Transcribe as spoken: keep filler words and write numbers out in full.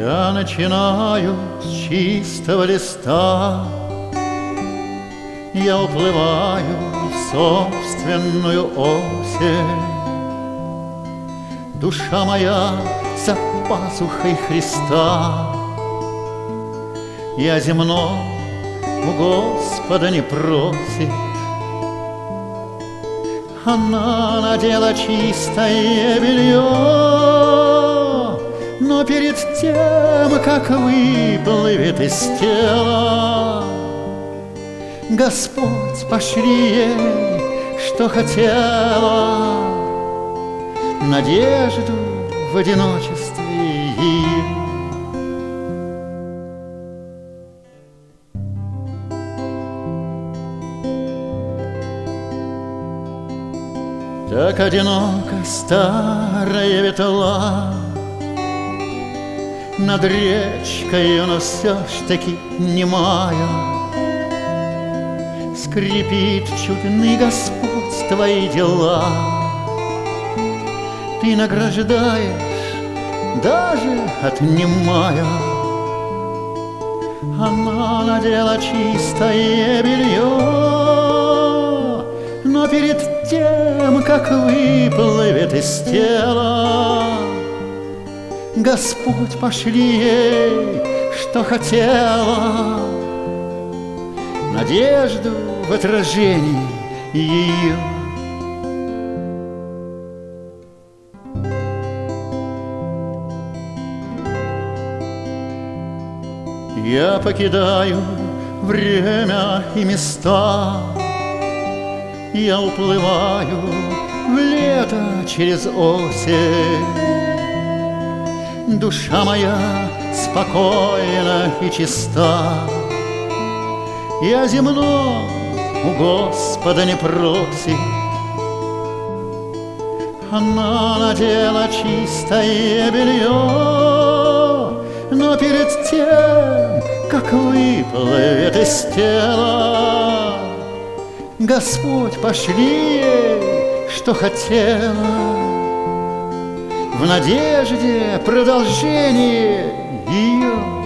Я начинаю с чистого листа, я уплываю в собственную осень. Душа моя за пазухой Христа, я земно у Господа не просит. Она надела чистое белье, но перед тем, как выплывет из тела, Господь, пошли ей, что хотела, надежду в одиночестве ее. Так одиноко старая ветла над речкой, но все ж таки немая. Скрипит чудный Господь твои дела, ты награждаешь, даже отнимая. Она надела чистое белье, но перед тем, как выплывет из тела, Господь, пошли ей, что хотела, надежду в отражении ее. Я покидаю время и места, я уплываю в лето через осень. Душа моя спокойна и чиста, я земно у Господа не просит. Она надела чистое белье, но перед тем, как выплывет из тела, Господь, пошли ей, что хотела, в надежде продолжение ее.